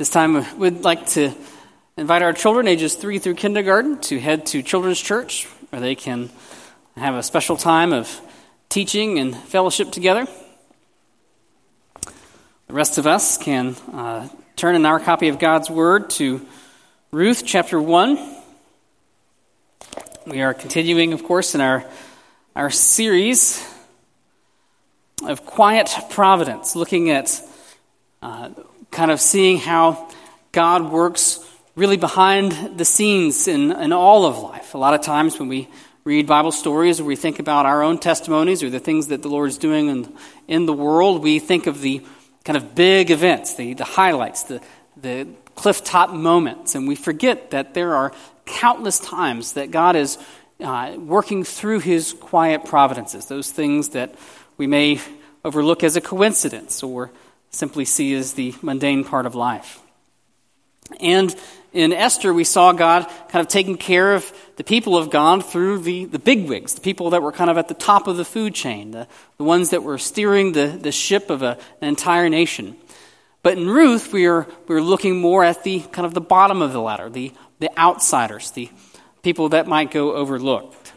This time we'd like to invite our children ages 3 through kindergarten to head to Children's Church, where they can have a special time of teaching and fellowship together. The rest of us can turn in our copy of God's Word to Ruth chapter 1. We are continuing, of course, in our series of quiet providence, looking at kind of seeing how God works really behind the scenes in all of life. A lot of times when we read Bible stories or we think about our own testimonies or the things that the Lord is doing in the world, we think of the kind of big events, the highlights, the cliff-top moments, and we forget that there are countless times that God is working through His quiet providences, those things that we may overlook as a coincidence or simply see as the mundane part of life. And in Esther, we saw God kind of taking care of the people of God through the bigwigs, the people that were kind of at the top of the food chain, the ones that were steering the ship of an entire nation. But in Ruth, we're looking more at the kind of the bottom of the ladder, the outsiders, the people that might go overlooked.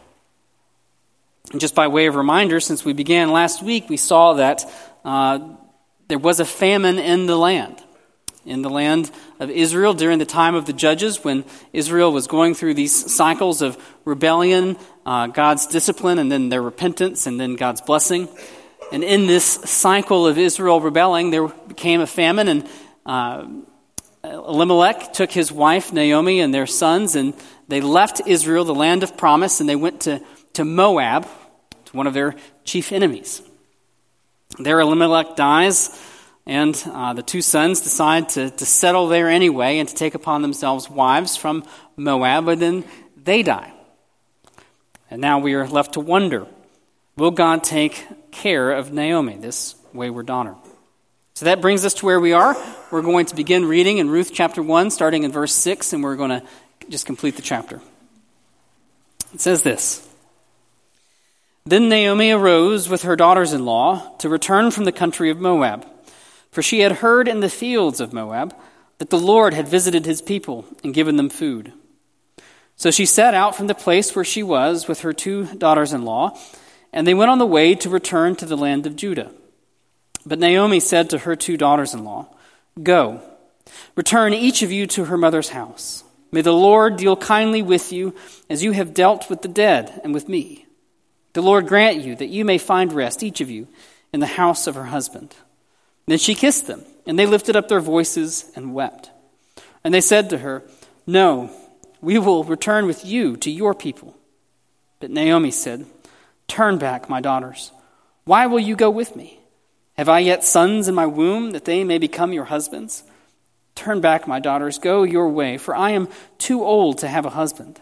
And just by way of reminder, since we began last week, we saw that there was a famine in the land of Israel during the time of the Judges, when Israel was going through these cycles of rebellion, God's discipline, and then their repentance, and then God's blessing. And in this cycle of Israel rebelling, there became a famine, and Elimelech took his wife Naomi and their sons, and they left Israel, the land of promise, and they went to Moab, to one of their chief enemies. There Elimelech dies, and the two sons decide to settle there anyway and to take upon themselves wives from Moab, but then they die. And now we are left to wonder, will God take care of Naomi, this wayward daughter? So that brings us to where we are. We're going to begin reading in Ruth chapter 1, starting in verse 6, and we're going to just complete the chapter. It says this: Then Naomi arose with her daughters-in-law to return from the country of Moab, for she had heard in the fields of Moab that the Lord had visited his people and given them food. So she set out from the place where she was with her two daughters-in-law, and they went on the way to return to the land of Judah. But Naomi said to her two daughters-in-law, Go, return each of you to her mother's house. May the Lord deal kindly with you as you have dealt with the dead and with me. The Lord grant you that you may find rest, each of you, in the house of her husband. Then she kissed them, and they lifted up their voices and wept. And they said to her, No, we will return with you to your people. But Naomi said, Turn back, my daughters. Why will you go with me? Have I yet sons in my womb, that they may become your husbands? Turn back, my daughters, go your way, for I am too old to have a husband.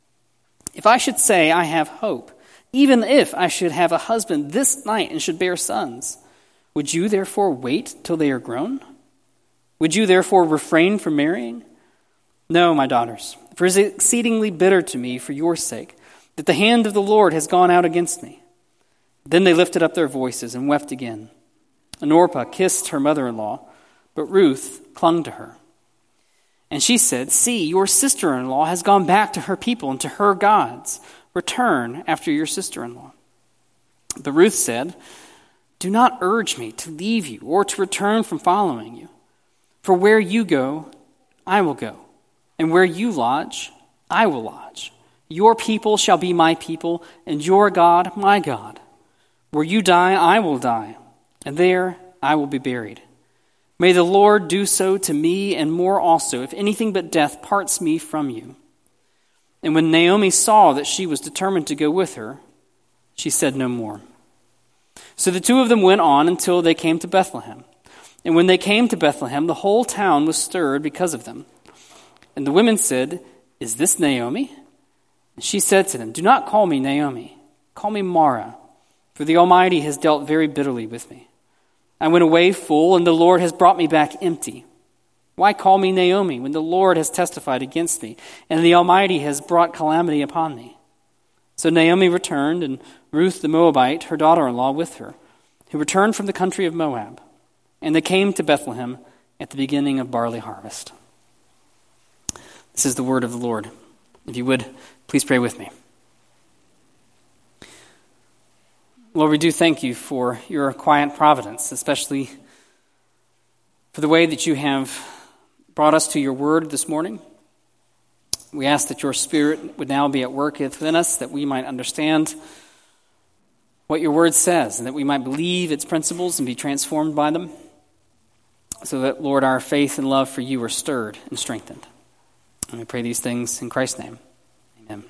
If I should say I have hope, even if I should have a husband this night and should bear sons, would you therefore wait till they are grown? Would you therefore refrain from marrying? No, my daughters, for it is exceedingly bitter to me for your sake, that the hand of the Lord has gone out against me. Then they lifted up their voices and wept again. And Orpah kissed her mother-in-law, but Ruth clung to her. And she said, See, your sister-in-law has gone back to her people and to her gods. Return after your sister-in-law. But Ruth said, Do not urge me to leave you or to return from following you. For where you go, I will go, and where you lodge, I will lodge. Your people shall be my people, and your God my God. Where you die, I will die, and there I will be buried. May the Lord do so to me and more also, if anything but death parts me from you. And when Naomi saw that she was determined to go with her, she said no more. So the two of them went on until they came to Bethlehem. And when they came to Bethlehem, the whole town was stirred because of them. And the women said, Is this Naomi? And she said to them, Do not call me Naomi. Call me Mara, for the Almighty has dealt very bitterly with me. I went away full, and the Lord has brought me back empty. Why call me Naomi when the Lord has testified against me, and the Almighty has brought calamity upon me? So Naomi returned, and Ruth the Moabite, her daughter-in-law, with her, who returned from the country of Moab. And they came to Bethlehem at the beginning of barley harvest. This is the word of the Lord. If you would, please pray with me. Lord, we do thank you for your quiet providence, especially for the way that you have brought us to your word this morning. We ask that your Spirit would now be at work within us, that we might understand what your word says, and that we might believe its principles and be transformed by them, so that, Lord, our faith and love for you are stirred and strengthened. And we pray these things in Christ's name. Amen.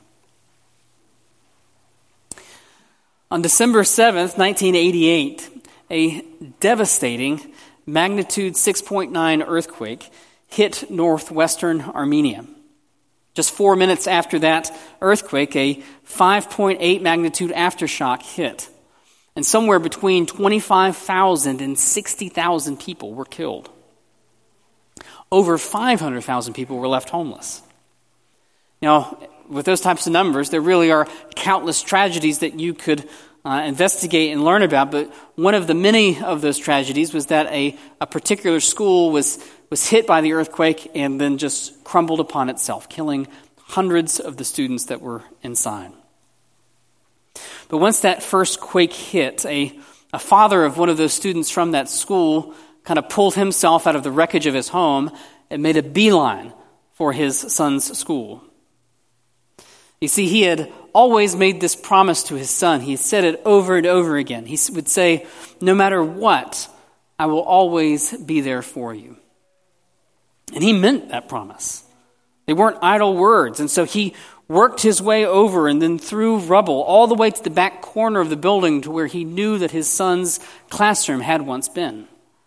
On December 7th, 1988, a devastating magnitude 6.9 earthquake hit northwestern Armenia. Just 4 minutes after that earthquake, a 5.8 magnitude aftershock hit. And somewhere between 25,000 and 60,000 people were killed. Over 500,000 people were left homeless. Now, with those types of numbers, there really are countless tragedies that you could investigate and learn about, but one of the many of those tragedies was that a particular school was hit by the earthquake and then just crumbled upon itself, killing hundreds of the students that were inside. But once that first quake hit, a father of one of those students from that school kind of pulled himself out of the wreckage of his home and made a beeline for his son's school. You see, he had always made this promise to his son. He said it over and over again. He would say, "No matter what, I will always be there for you." And he meant that promise. They weren't idle words. And so he worked his way over and then through rubble all the way to the back corner of the building to where he knew that his son's classroom had once been.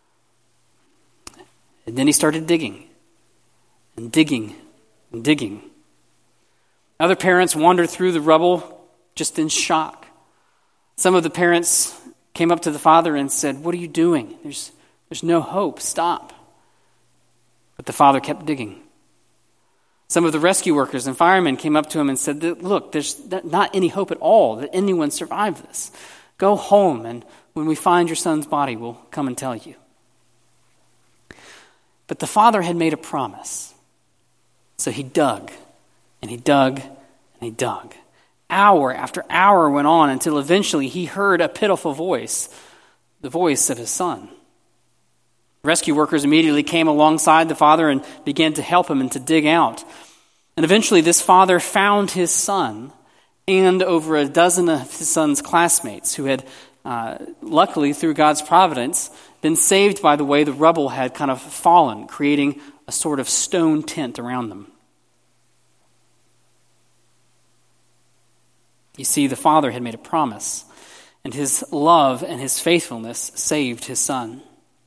And then he started digging and digging and digging. Other parents wandered through the rubble just in shock. Some of the parents came up to the father and said, "What are you doing? There's no hope. Stop." But the father kept digging. Some of the rescue workers and firemen came up to him and said, "Look, there's not any hope at all that anyone survived this. Go home, and when we find your son's body, we'll come and tell you." But the father had made a promise. So he dug, and he dug, and he dug. Hour after hour went on until eventually he heard a pitiful voice, the voice of his son. Rescue workers immediately came alongside the father and began to help him and to dig out. And eventually this father found his son and over a dozen of his son's classmates who had, luckily through God's providence, been saved by the way the rubble had kind of fallen, creating a sort of stone tent around them. You see, the father had made a promise, and his love and his faithfulness saved his son.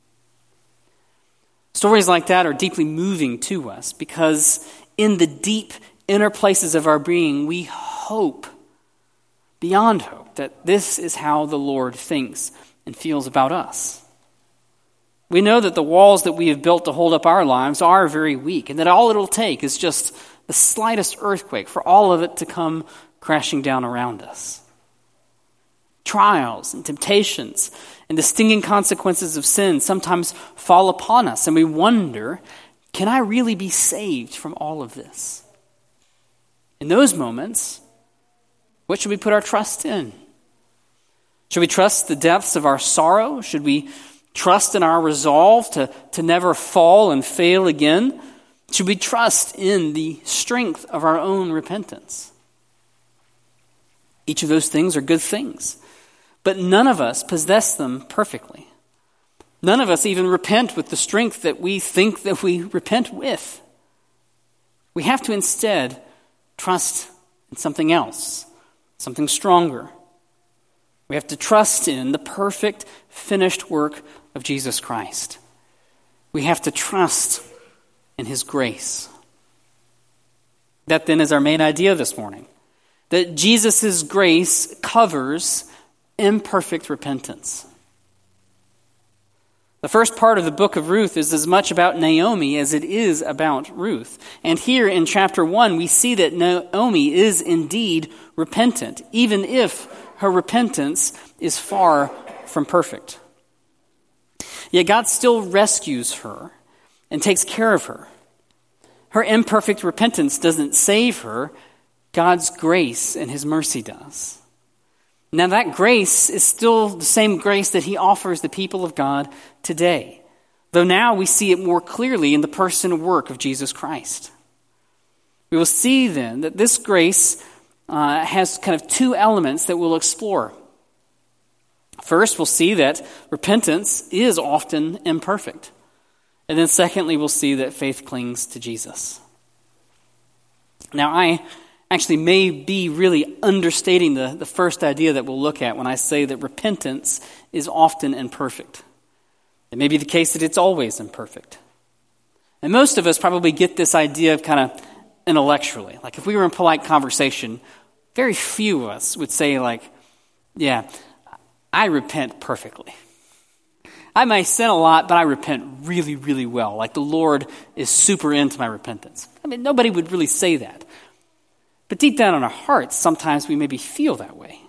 Stories like that are deeply moving to us because in the deep inner places of our being, we hope, beyond hope, that this is how the Lord thinks and feels about us. We know that the walls that we have built to hold up our lives are very weak, and that all it'll take is just the slightest earthquake for all of it to come crashing down around us. Trials and temptations and the stinging consequences of sin sometimes fall upon us, and we wonder, can I really be saved from all of this? In those moments, what should we put our trust in? Should we trust the depths of our sorrow? Should we trust in our resolve to never fall and fail again? Should we trust in the strength of our own repentance? Each of those things are good things, but none of us possess them perfectly. None of us even repent with the strength that we think that we repent with. We have to instead trust in something else, something stronger. We have to trust in the perfect, finished work of Jesus Christ. We have to trust in his grace. That then is our main idea this morning, that Jesus' grace covers imperfect repentance. The first part of the book of Ruth is as much about Naomi as it is about Ruth. And here in chapter 1, we see that Naomi is indeed repentant, even if her repentance is far from perfect. Yet God still rescues her and takes care of her. Her imperfect repentance doesn't save her. God's grace and his mercy does. Now that grace is still the same grace that he offers the people of God today, though now we see it more clearly in the person and work of Jesus Christ. We will see then that this grace has kind of two elements that we'll explore. First, we'll see that repentance is often imperfect. And then secondly, we'll see that faith clings to Jesus. Now, I actually may be really understating the first idea that we'll look at when I say that repentance is often imperfect. It may be the case that it's always imperfect. And most of us probably get this idea of kind of intellectually. Like if we were in polite conversation, very few of us would say like, yeah, I repent perfectly. I may sin a lot, but I repent really, really well. Like the Lord is super into my repentance. I mean, nobody would really say that. But deep down in our hearts, sometimes we maybe feel that way.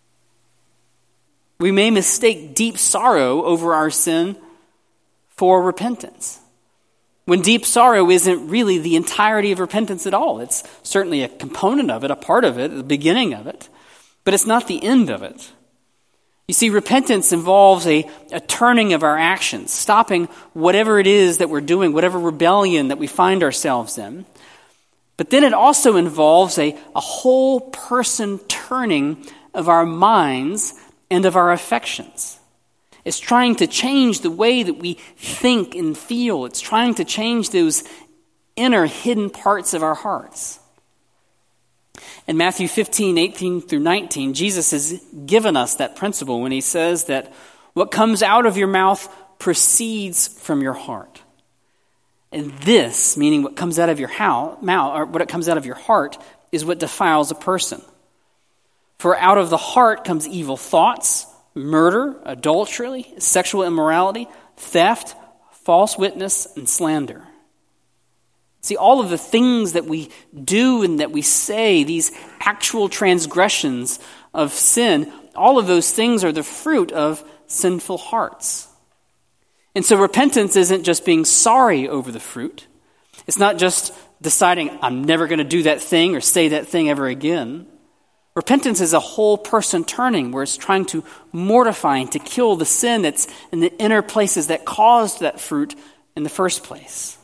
We may mistake deep sorrow over our sin for repentance, when deep sorrow isn't really the entirety of repentance at all. It's certainly a component of it, a part of it, the beginning of it, but it's not the end of it. You see, repentance involves a turning of our actions, stopping whatever it is that we're doing, whatever rebellion that we find ourselves in. But then it also involves a whole person turning of our minds and of our affections. It's trying to change the way that we think and feel. It's trying to change those inner hidden parts of our hearts. In Matthew 15, 18 through 19, Jesus has given us that principle when he says that what comes out of your mouth proceeds from your heart. And this, meaning what comes out of your mouth, or what comes out of your heart, is what defiles a person. For out of the heart comes evil thoughts, murder, adultery, sexual immorality, theft, false witness, and slander. See, all of the things that we do and that we say, these actual transgressions of sin, all of those things are the fruit of sinful hearts. And so repentance isn't just being sorry over the fruit. It's not just deciding, I'm never going to do that thing or say that thing ever again. Repentance is a whole person turning, where it's trying to mortify and to kill the sin that's in the inner places that caused that fruit in the first place.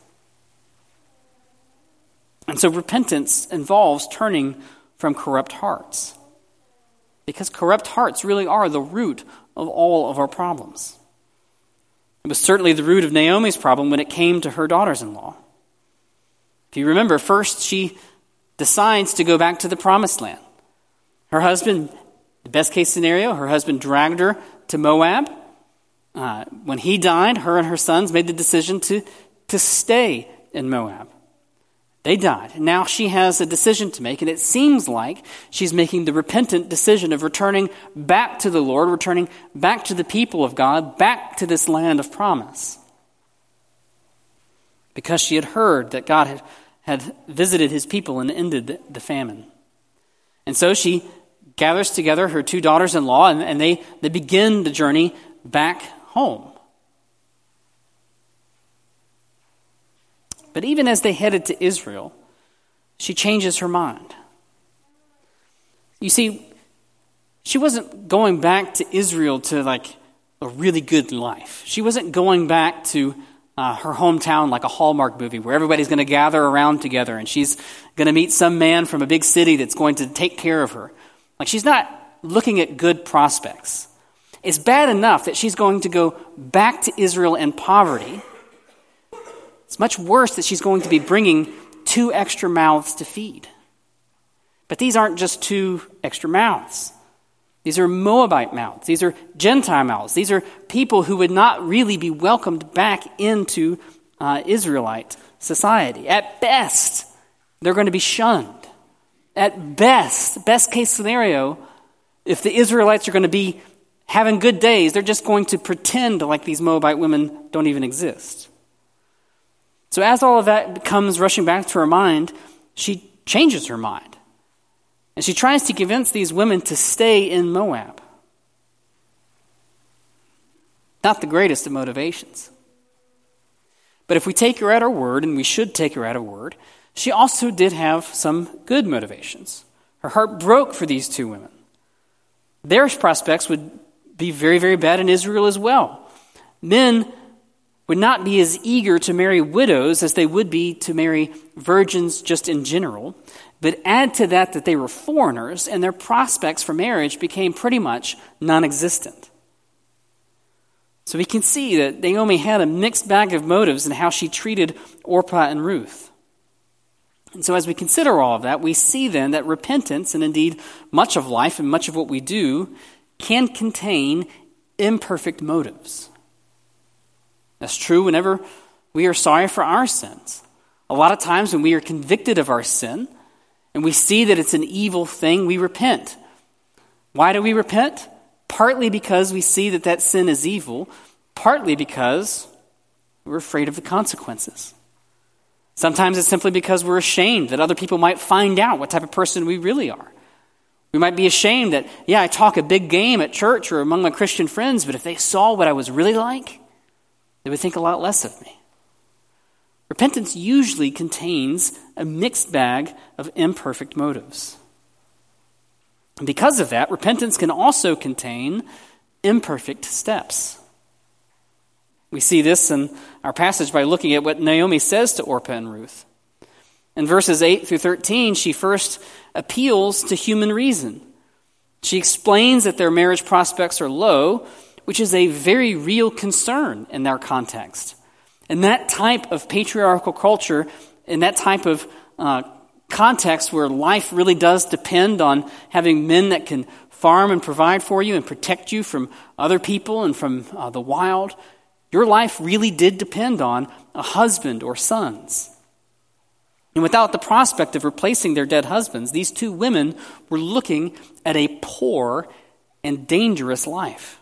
And so repentance involves turning from corrupt hearts, because corrupt hearts really are the root of all of our problems. It was certainly the root of Naomi's problem when it came to her daughters-in-law. If you remember, first she decides to go back to the promised land. Her husband, the best case scenario, her husband dragged her to Moab. When he died, her and her sons made the decision to stay in Moab. They died. And now she has a decision to make, and it seems like she's making the repentant decision of returning back to the Lord, returning back to the people of God, back to this land of promise. Because she had heard that God had visited his people and ended the famine. And so she gathers together her two daughters-in-law, and they begin the journey back home. But even as they headed to Israel, she changes her mind. You see, she wasn't going back to Israel to like a really good life. She wasn't going back to her hometown like a Hallmark movie where everybody's going to gather around together and she's going to meet some man from a big city that's going to take care of her. Like, she's not looking at good prospects. It's bad enough that she's going to go back to Israel in poverty. It's much worse that she's going to be bringing 2 extra mouths to feed. But these aren't just 2 extra mouths. These are Moabite mouths. These are Gentile mouths. These are people who would not really be welcomed back into Israelite society. At best, they're going to be shunned. At best case scenario, if the Israelites are going to be having good days, they're just going to pretend like these Moabite women don't even exist. So as all of that comes rushing back to her mind, she changes her mind. And she tries to convince these women to stay in Moab. Not the greatest of motivations. But if we take her at her word, and we should take her at her word, she also did have some good motivations. Her heart broke for these two women. Their prospects would be very, very bad in Israel as well. Men would not be as eager to marry widows as they would be to marry virgins just in general. But add to that they were foreigners, and their prospects for marriage became pretty much non-existent. So we can see that Naomi had a mixed bag of motives in how she treated Orpah and Ruth. And so as we consider all of that, we see then that repentance, and indeed much of life and much of what we do, can contain imperfect motives. That's true whenever we are sorry for our sins. A lot of times when we are convicted of our sin, and we see that it's an evil thing, we repent. Why do we repent? Partly because we see that sin is evil, partly because we're afraid of the consequences. Sometimes it's simply because we're ashamed that other people might find out what type of person we really are. We might be ashamed that, I talk a big game at church or among my Christian friends, but if they saw what I was really like, they would think a lot less of me. Repentance usually contains a mixed bag of imperfect motives. And because of that, repentance can also contain imperfect steps. We see this in our passage by looking at what Naomi says to Orpah and Ruth. In verses 8 through 13, she first appeals to human reason. She explains that their marriage prospects are low, which is a very real concern in their context. And that type of patriarchal culture, in that type of context where life really does depend on having men that can farm and provide for you and protect you from other people and from the wild, your life really did depend on a husband or sons. And without the prospect of replacing their dead husbands, these two women were looking at a poor and dangerous life.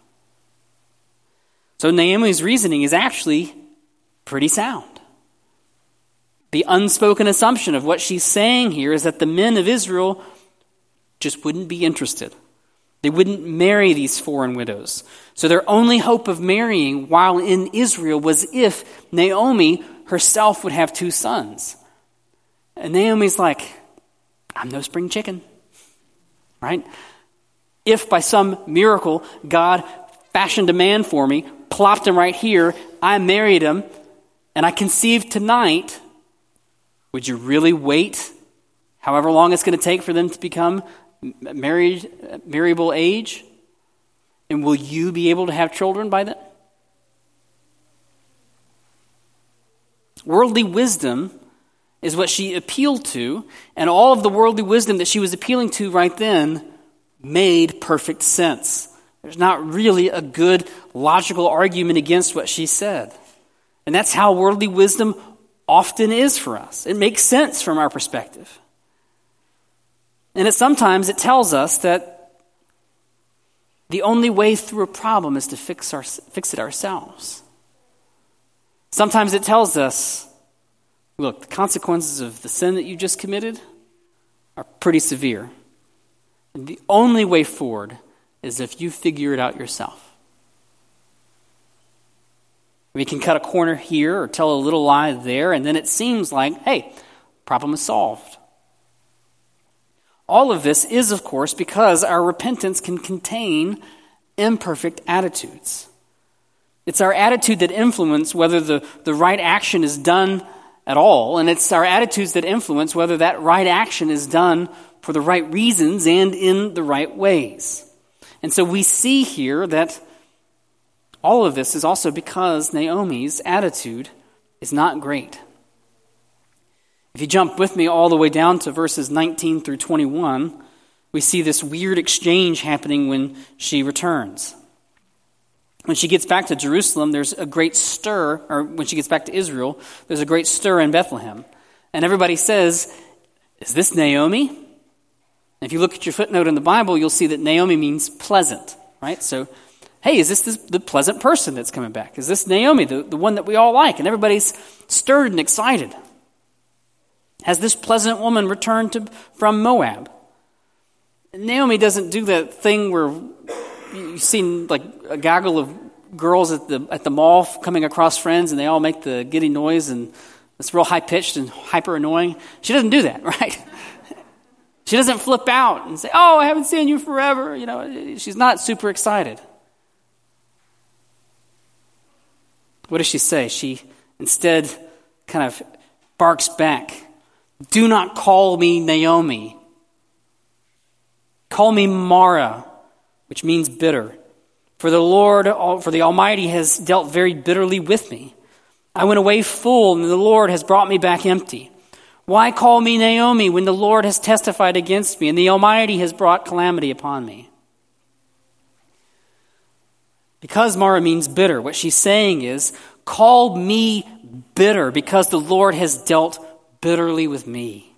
So Naomi's reasoning is actually pretty sound. The unspoken assumption of what she's saying here is that the men of Israel just wouldn't be interested. They wouldn't marry these foreign widows. So their only hope of marrying while in Israel was if Naomi herself would have two sons. And Naomi's like, I'm no spring chicken, right? If by some miracle God fashioned a man for me, plopped him right here, I married him, and I conceived tonight, would you really wait however long it's going to take for them to become marriable age? And will you be able to have children by then? Worldly wisdom is what she appealed to, and all of the worldly wisdom that she was appealing to right then made perfect sense. There's not really a good logical argument against what she said. And that's how worldly wisdom often is for us. It makes sense from our perspective. And sometimes it tells us that the only way through a problem is to fix it ourselves. Sometimes it tells us, look, the consequences of the sin that you just committed are pretty severe. And the only way forward is if you figure it out yourself. We can cut a corner here or tell a little lie there, and then it seems like, hey, problem is solved. All of this is, of course, because our repentance can contain imperfect attitudes. It's our attitude that influence whether the right action is done at all, and it's our attitudes that influence whether that right action is done for the right reasons and in the right ways. And so we see here that all of this is also because Naomi's attitude is not great. If you jump with me all the way down to verses 19 through 21, we see this weird exchange happening when she returns. When she gets back to Jerusalem, there's a great stir, or when she gets back to Israel, there's a great stir in Bethlehem. And everybody says, is this Naomi? And if you look at your footnote in the Bible, you'll see that Naomi means pleasant, right? So, hey, is this the pleasant person that's coming back? Is this Naomi, the one that we all like? And everybody's stirred and excited. Has this pleasant woman returned from Moab? Naomi doesn't do that thing where you've seen like a gaggle of girls at the mall coming across friends, and they all make the giddy noise, and it's real high-pitched and hyper annoying. She doesn't do that, right? She doesn't flip out and say, "Oh, I haven't seen you forever." She's not super excited. What does she say? She instead kind of barks back, "Do not call me Naomi. Call me Mara," which means bitter. For the Almighty has dealt very bitterly with me. I went away full, and the Lord has brought me back empty. Why call me Naomi when the Lord has testified against me, and the Almighty has brought calamity upon me? Because Mara means bitter, what she's saying is, call me bitter, because the Lord has dealt bitterly with me.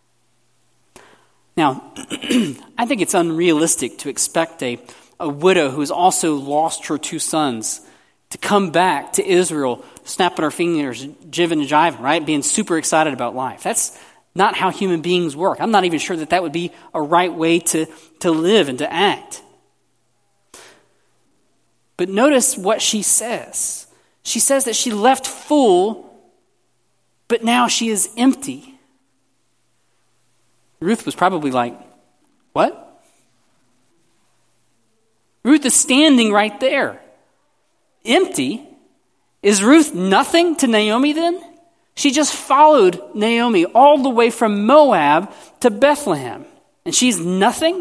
Now, I think it's unrealistic to expect a widow who's also lost her 2 sons to come back to Israel, snapping her fingers, jiving and jiving, right? Being super excited about life. That's not how human beings work. I'm not even sure that would be a right way to live and to act. But notice what she says. She says that she left full, but now she is empty. Ruth was probably like, "What?" Ruth is standing right there. Empty? Is Ruth nothing to Naomi then? She just followed Naomi all the way from Moab to Bethlehem, and she's nothing?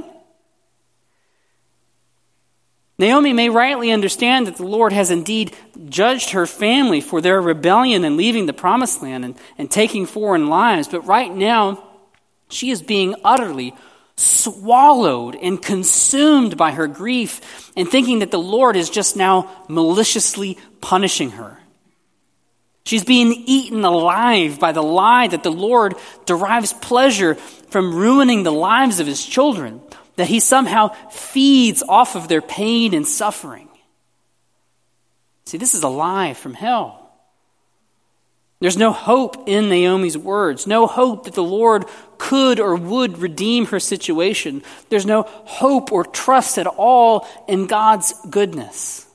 Naomi may rightly understand that the Lord has indeed judged her family for their rebellion and leaving the promised land and taking foreign lives, but right now she is being utterly swallowed and consumed by her grief and thinking that the Lord is just now maliciously punishing her. She's being eaten alive by the lie that the Lord derives pleasure from ruining the lives of his children, that he somehow feeds off of their pain and suffering. See, this is a lie from hell. There's no hope in Naomi's words, no hope that the Lord could or would redeem her situation. There's no hope or trust at all in God's goodness.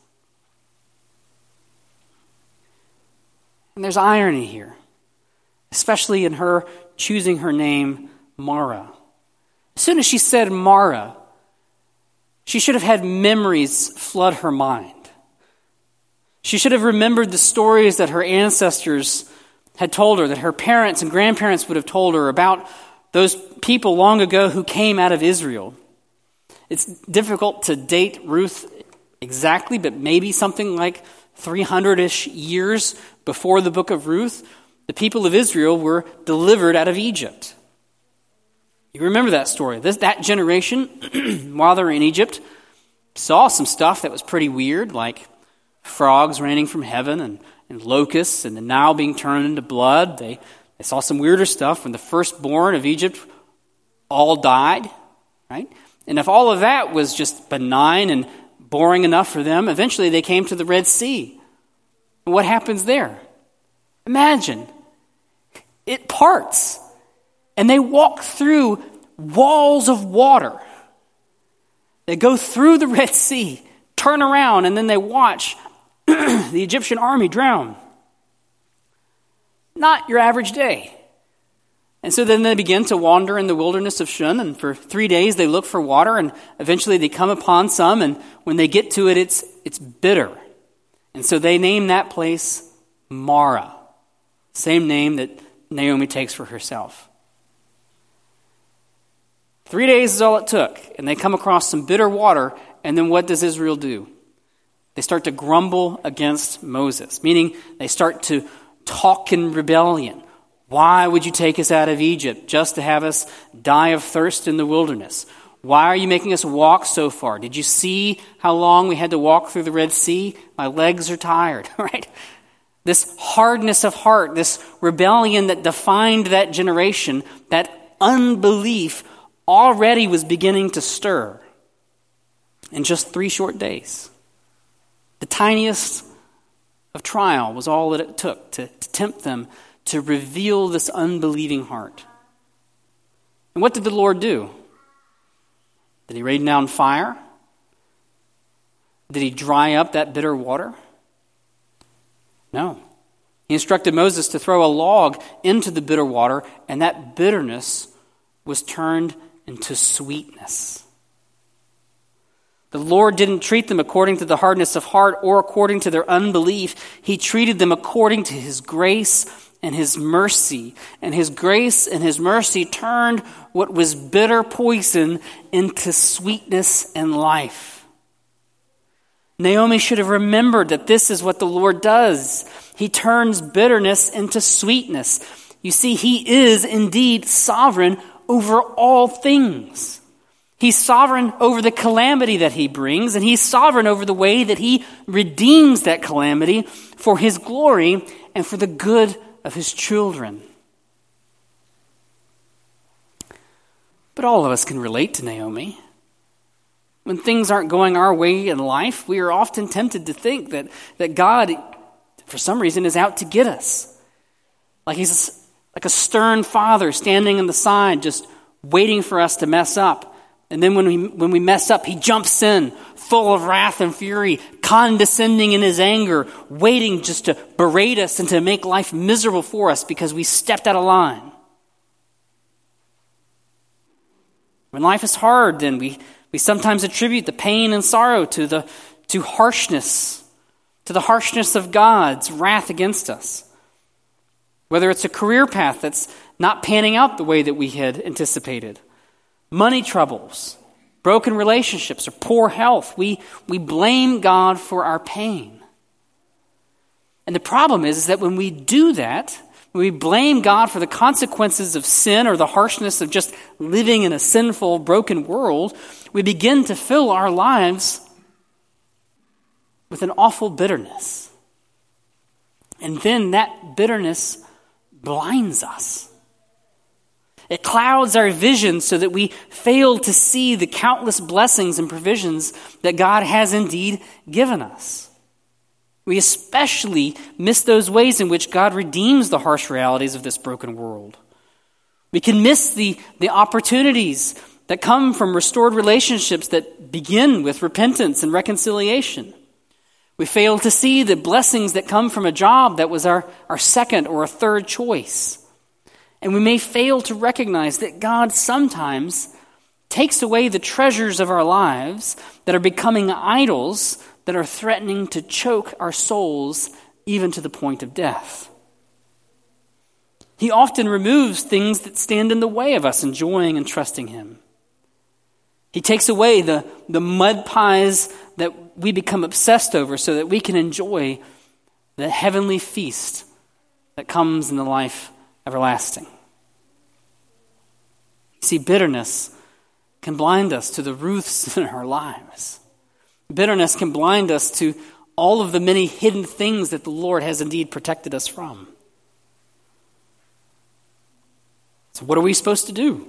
And there's irony here, especially in her choosing her name Mara. As soon as she said Mara, she should have had memories flood her mind. She should have remembered the stories that her ancestors had told her, that her parents and grandparents would have told her about those people long ago who came out of Israel. It's difficult to date Ruth exactly, but maybe something like 300-ish years before the book of Ruth, the people of Israel were delivered out of Egypt. You remember that story. That generation, while they were in Egypt, saw some stuff that was pretty weird, like frogs raining from heaven and locusts and the Nile being turned into blood. They saw some weirder stuff when the firstborn of Egypt all died, right? And if all of that was just benign and boring enough for them, eventually they came to the Red Sea. And what happens there? Imagine. It parts. And they walk through walls of water. They go through the Red Sea, turn around, and then they watch the Egyptian army drown. Not your average day. And so then they begin to wander in the wilderness of Shun, and for 3 days they look for water, and eventually they come upon some, and when they get to it, it's bitter. And so they name that place Mara, same name that Naomi takes for herself. 3 days is all it took, and they come across some bitter water, and then what does Israel do? They start to grumble against Moses, meaning they start to talk in rebellion. Why would you take us out of Egypt just to have us die of thirst in the wilderness? Why are you making us walk so far? Did you see how long we had to walk through the Red Sea? My legs are tired, right? This hardness of heart, this rebellion that defined that generation, that unbelief already was beginning to stir in just 3 short days. The tiniest of trial was all that it took to tempt them to reveal this unbelieving heart. And what did the Lord do? Did he rain down fire? Did he dry up that bitter water? No. He instructed Moses to throw a log into the bitter water, and that bitterness was turned into sweetness. The Lord didn't treat them according to the hardness of heart or according to their unbelief. He treated them according to his grace and his mercy. And his grace and his mercy turned what was bitter poison into sweetness and life. Naomi should have remembered that this is what the Lord does. He turns bitterness into sweetness. You see, he is indeed sovereign over all things. He's sovereign over the calamity that he brings, and he's sovereign over the way that he redeems that calamity for his glory and for the good of his children. But all of us can relate to Naomi. When things aren't going our way in life, we are often tempted to think that God, for some reason, is out to get us. Like he's like a stern father standing on the side, just waiting for us to mess up. And then when we mess up, he jumps in, full of wrath and fury, condescending in his anger, waiting just to berate us and to make life miserable for us because we stepped out of line. When life is hard, then we sometimes attribute the pain and sorrow to harshness, to the harshness of God's wrath against us. Whether it's a career path that's not panning out the way that we had anticipated, money troubles, broken relationships, or poor health, we blame God for our pain. And the problem is that when we do that, when we blame God for the consequences of sin or the harshness of just living in a sinful, broken world, we begin to fill our lives with an awful bitterness. And then that bitterness blinds us. It clouds our vision so that we fail to see the countless blessings and provisions that God has indeed given us. We especially miss those ways in which God redeems the harsh realities of this broken world. We can miss the opportunities that come from restored relationships that begin with repentance and reconciliation. We fail to see the blessings that come from a job that was our second or a third choice. And we may fail to recognize that God sometimes takes away the treasures of our lives that are becoming idols that are threatening to choke our souls even to the point of death. He often removes things that stand in the way of us enjoying and trusting him. He takes away the mud pies that we become obsessed over so that we can enjoy the heavenly feast that comes in the life everlasting. See, bitterness can blind us to the Ruths in our lives. Bitterness can blind us to all of the many hidden things that the Lord has indeed protected us from. So what are we supposed to do?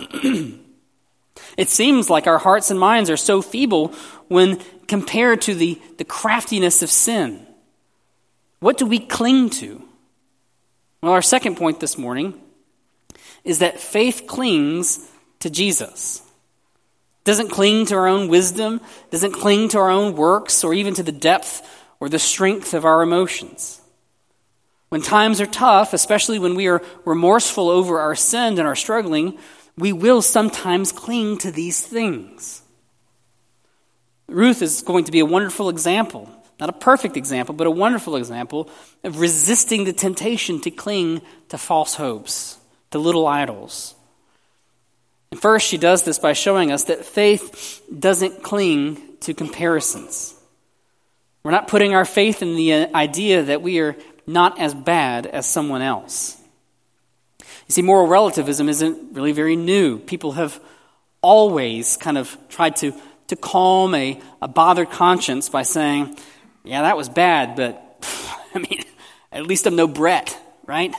It seems like our hearts and minds are so feeble when compared to the craftiness of sin. What do we cling to? Well, our second point this morning is that faith clings to Jesus. Doesn't cling to our own wisdom, doesn't cling to our own works, or even to the depth or the strength of our emotions. When times are tough, especially when we are remorseful over our sin and are struggling, we will sometimes cling to these things. Ruth is going to be a wonderful example, not a perfect example, but a wonderful example of resisting the temptation to cling to false hopes, to little idols. And first, she does this by showing us that faith doesn't cling to comparisons. We're not putting our faith in the idea that we are not as bad as someone else. You see, moral relativism isn't really very new. People have always kind of tried to calm a bothered conscience by saying, yeah, that was bad, but I mean, at least I'm no Brett, right?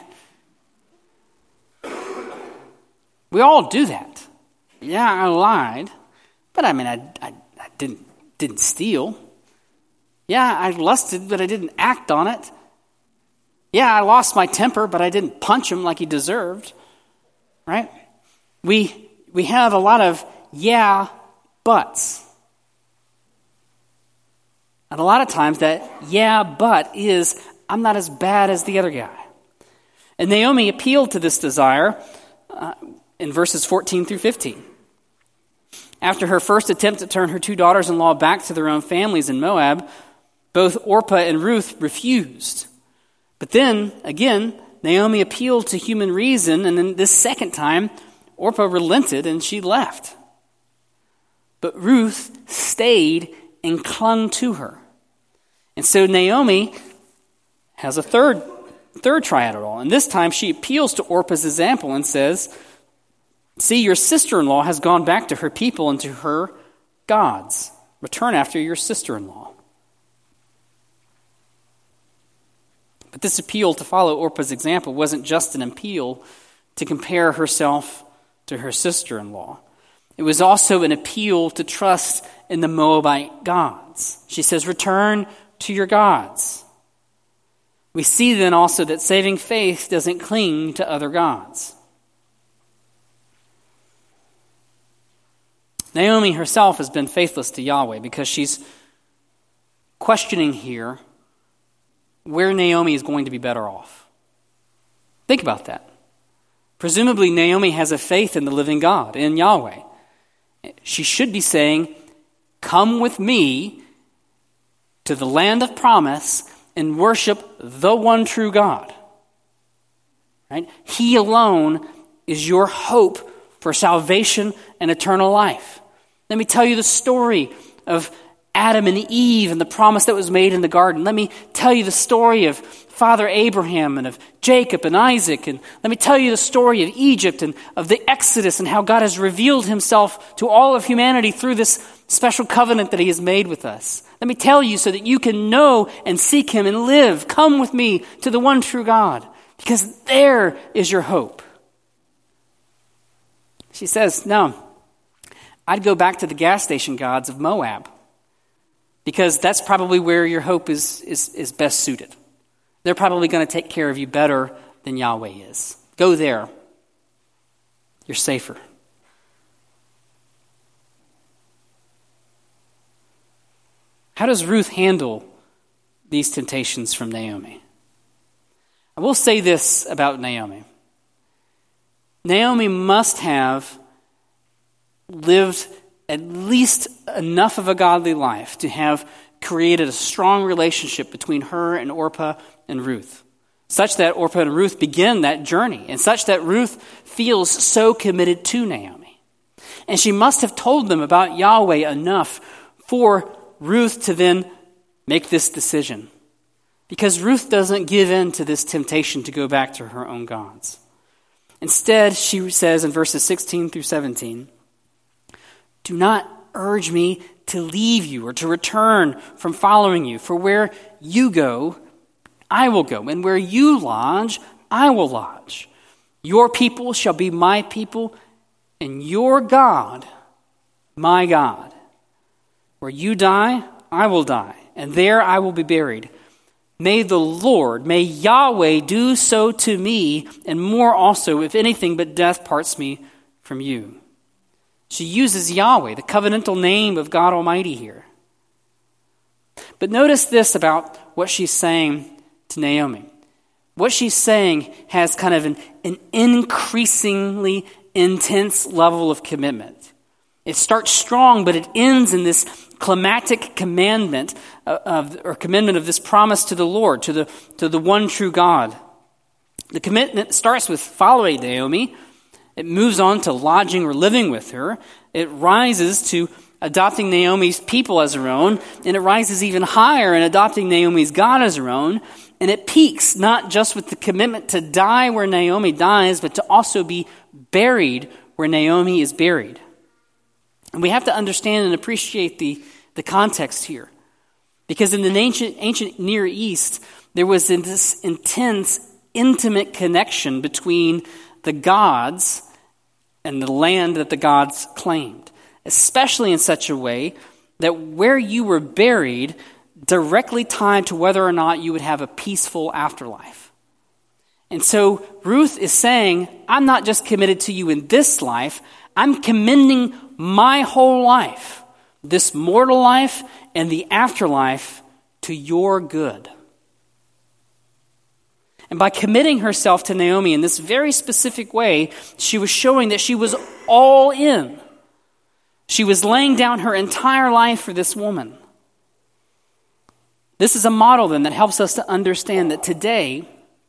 We all do that. Yeah, I lied, but I mean, I didn't steal. Yeah, I lusted, but I didn't act on it. Yeah, I lost my temper, but I didn't punch him like he deserved. Right? We have a lot of yeah, buts. And a lot of times that yeah, but is, I'm not as bad as the other guy. And Naomi appealed to this desire in verses 14 through 15. After her first attempt to turn her two daughters-in-law back to their own families in Moab, both Orpah and Ruth refused. But then, again, Naomi appealed to human reason, and then this second time, Orpah relented and she left. But Ruth stayed and clung to her. And so Naomi has a third try at it all. And this time she appeals to Orpah's example and says, see, your sister-in-law has gone back to her people and to her gods. Return after your sister-in-law. But this appeal to follow Orpah's example wasn't just an appeal to compare herself to her sister-in-law. It was also an appeal to trust in the Moabite gods. She says, return to your gods. We see then also that saving faith doesn't cling to other gods. Naomi herself has been faithless to Yahweh because she's questioning here where Naomi is going to be better off. Think about that. Presumably Naomi has a faith in the living God, in Yahweh. She should be saying, come with me to the land of promise and worship the one true God. Right? He alone is your hope for salvation and eternal life. Let me tell you the story of Adam and Eve and the promise that was made in the garden. Let me tell you the story of Father Abraham and of Jacob and Isaac. And let me tell you the story of Egypt and of the Exodus and how God has revealed himself to all of humanity through this special covenant that he has made with us. Let me tell you so that you can know and seek him and live. Come with me to the one true God, because there is your hope. She says, no, I'd go back to the gas station gods of Moab, because that's probably where your hope is best suited. They're probably going to take care of you better than Yahweh is. Go there. You're safer. How does Ruth handle these temptations from Naomi? I will say this about Naomi. Naomi must have lived at least enough of a godly life to have created a strong relationship between her and Orpah and Ruth, such that Orpah and Ruth begin that journey, and such that Ruth feels so committed to Naomi. And she must have told them about Yahweh enough for Ruth to then make this decision, because Ruth doesn't give in to this temptation to go back to her own gods. Instead, she says in verses 16 through 17, do not urge me to leave you or to return from following you. For where you go, I will go. And where you lodge, I will lodge. Your people shall be my people, and your God, my God. Where you die, I will die, and there I will be buried. May the Lord, may Yahweh do so to me, and more also, if anything but death parts me from you. She uses Yahweh, the covenantal name of God Almighty here. But notice this about what she's saying to Naomi. What she's saying has kind of an increasingly intense level of commitment. It starts strong, but it ends in this climactic commandment of this promise to the Lord, to the one true God. The commitment starts with following Naomi. It moves on to lodging or living with her. It rises to adopting Naomi's people as her own, and it rises even higher in adopting Naomi's God as her own. And it peaks not just with the commitment to die where Naomi dies, but to also be buried where Naomi is buried. And we have to understand and appreciate the context here. Because in the ancient Near East, there was this intense, intimate connection between the gods and the land that the gods claimed, especially in such a way that where you were buried directly tied to whether or not you would have a peaceful afterlife. And so Ruth is saying, I'm not just committed to you in this life, I'm commending my whole life, this mortal life and the afterlife, to your good. And by committing herself to Naomi in this very specific way, she was showing that she was all in. She was laying down her entire life for this woman. This is a model then that helps us to understand that today,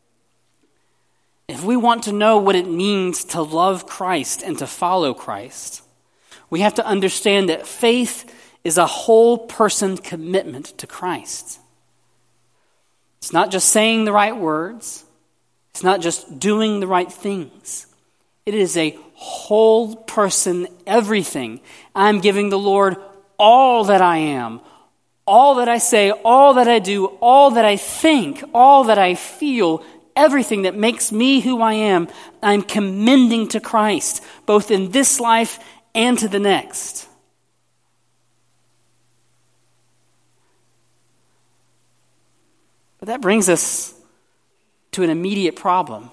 if we want to know what it means to love Christ and to follow Christ, we have to understand that faith is a whole person commitment to Christ. It's not just saying the right words. It's not just doing the right things. It is a whole person everything. I'm giving the Lord all that I am, all that I say, all that I do, all that I think, all that I feel, everything that makes me who I am, I'm commending to Christ, both in this life and to the next. But that brings us to an immediate problem.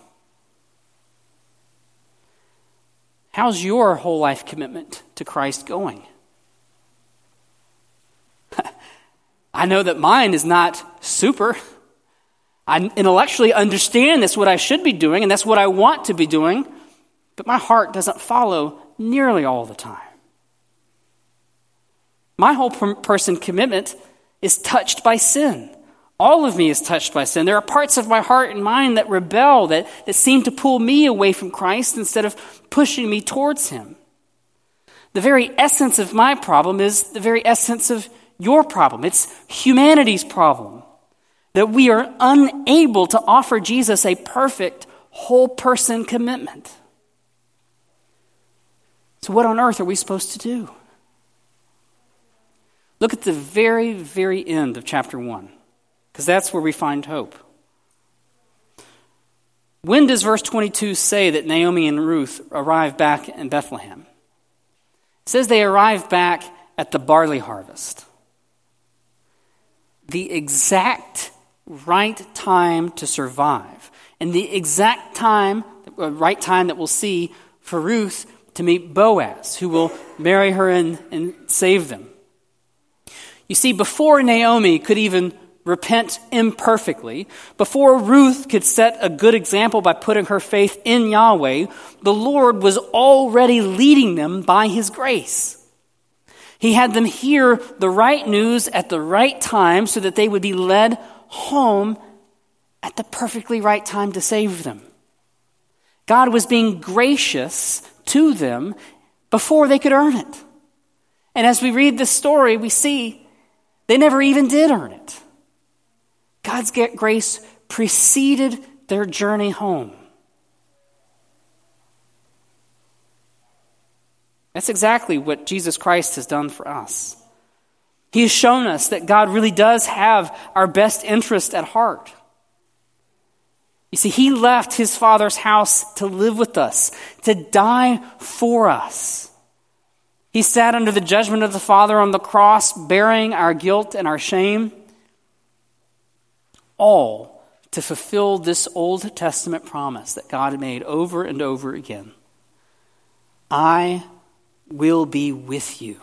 How's your whole life commitment to Christ going? I know that mine is not super. I intellectually understand that's what I should be doing and that's what I want to be doing, but my heart doesn't follow nearly all the time. My whole person commitment is touched by sin. All of me is touched by sin. There are parts of my heart and mind that rebel, that seem to pull me away from Christ instead of pushing me towards Him. The very essence of my problem is the very essence of your problem. It's humanity's problem, that we are unable to offer Jesus a perfect, whole person commitment. So what on earth are we supposed to do? Look at the very, very end of chapter 1. Because that's where we find hope. When does verse 22 say that Naomi and Ruth arrived back in Bethlehem? It says they arrived back at the barley harvest. The exact right time to survive. And the exact time, right time that we'll see for Ruth to meet Boaz, who will marry her and save them. You see, before Naomi could even repent imperfectly, before Ruth could set a good example by putting her faith in Yahweh, the Lord was already leading them by His grace. He had them hear the right news at the right time so that they would be led home at the perfectly right time to save them. God was being gracious to them before they could earn it. And as we read this story, we see they never even did earn it. God's grace preceded their journey home. That's exactly what Jesus Christ has done for us. He has shown us that God really does have our best interest at heart. You see, He left His Father's house to live with us, to die for us. He sat under the judgment of the Father on the cross, bearing our guilt and our shame, all to fulfill this Old Testament promise that God made over and over again. I will be with you.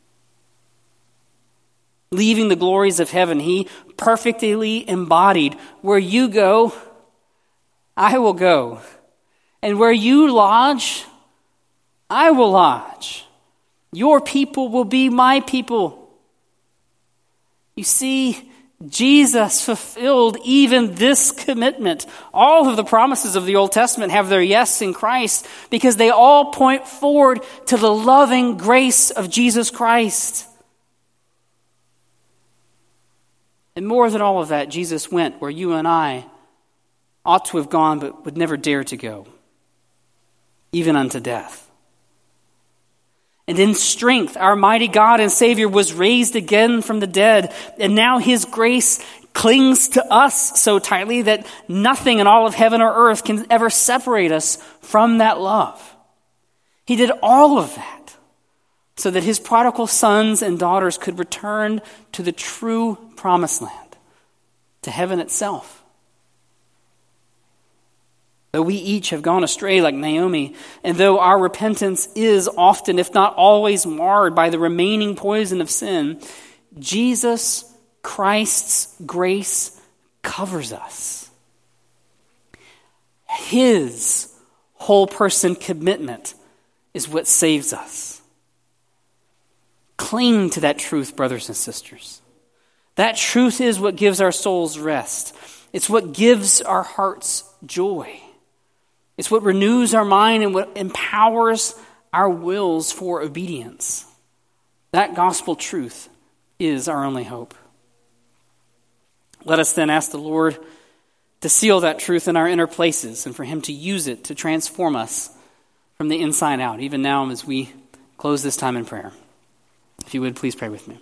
Leaving the glories of heaven, He perfectly embodied, where you go, I will go. And where you lodge, I will lodge. Your people will be my people. You see, Jesus fulfilled even this commitment. All of the promises of the Old Testament have their yes in Christ because they all point forward to the loving grace of Jesus Christ. And more than all of that, Jesus went where you and I ought to have gone but would never dare to go, even unto death. And in strength, our mighty God and Savior was raised again from the dead. And now His grace clings to us so tightly that nothing in all of heaven or earth can ever separate us from that love. He did all of that so that His prodigal sons and daughters could return to the true promised land, to heaven itself. Though we each have gone astray like Naomi, and though our repentance is often, if not always, marred by the remaining poison of sin, Jesus Christ's grace covers us. His whole person commitment is what saves us. Cling to that truth, brothers and sisters. That truth is what gives our souls rest. It's what gives our hearts joy. It's what renews our mind and what empowers our wills for obedience. That gospel truth is our only hope. Let us then ask the Lord to seal that truth in our inner places and for him to use it to transform us from the inside out, even now as we close this time in prayer. If you would, please pray with me.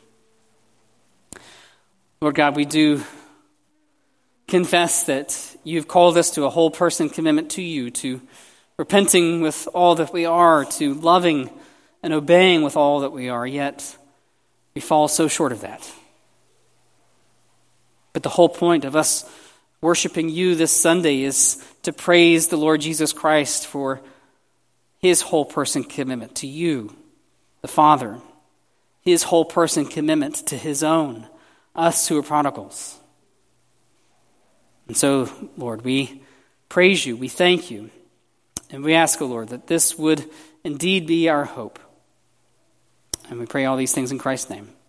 Lord God, we do confess that you've called us to a whole person commitment to you, to repenting with all that we are, to loving and obeying with all that we are, yet we fall so short of that. But the whole point of us worshiping you this Sunday is to praise the Lord Jesus Christ for his whole person commitment to you, the Father, his whole person commitment to his own, us who are prodigals. And so, Lord, we praise you, we thank you, and we ask, O Lord, that this would indeed be our hope. And we pray all these things in Christ's name.